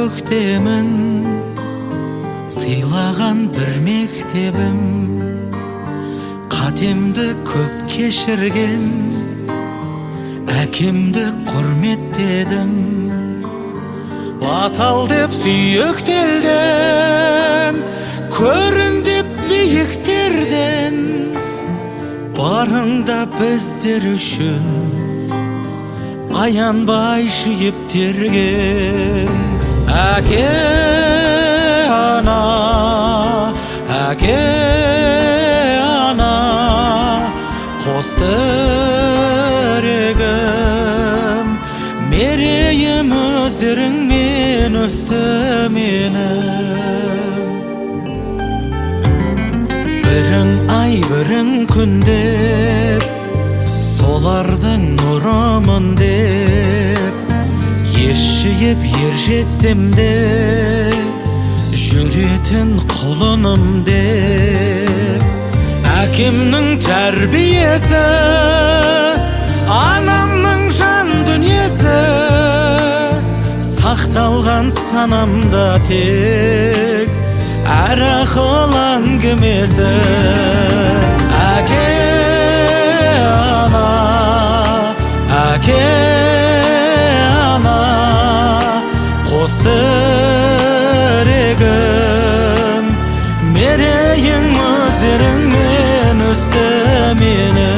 көктемін сыйлаған бір мектебім, қатемді көп кешірген әкемді құрметтедім. Батал деп сүйектелден, көрін деп биіктерден, барыңда біздер үшін аянбай жиып терген. Әке ана, әке ана, қос тірегім, мерейім өздеріңмен өсті менің. Бірің ай бірің күн деп, солардың нұрымын деп, еш жиып ер жетсем де, жүретін құлыным деп. Әкемнің тәрбиесі, анамның жан дүниесі, сақталған санамда тек әр ақыл әңгімесі. Әке ана, әке ана, қос тірегім, мерейің өздеріңмен өсті менің.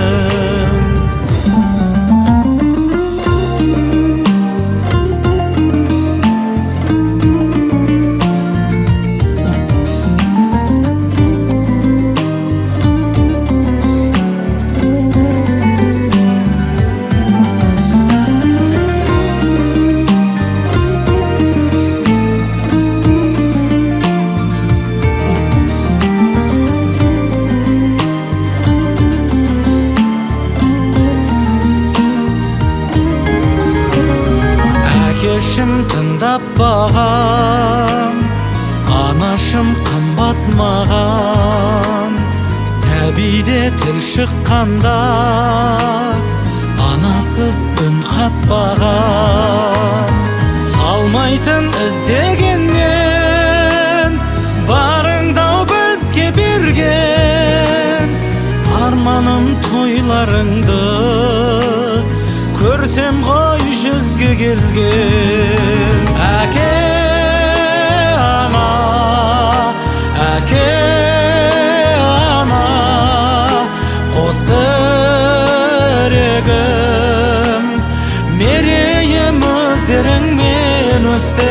Әкешім тыңдап бағам, анашым қымбат маған. Сәбиде тіл шыққанда, анасыз үн қатпаған. Қалмайтын іздегеннен, барыңдау бізге берген. Арманым тойларыңды көрсем ғой жүзге келген. Әке ана, әке ана, қос тірегім, мерейім өздеріңмен өсті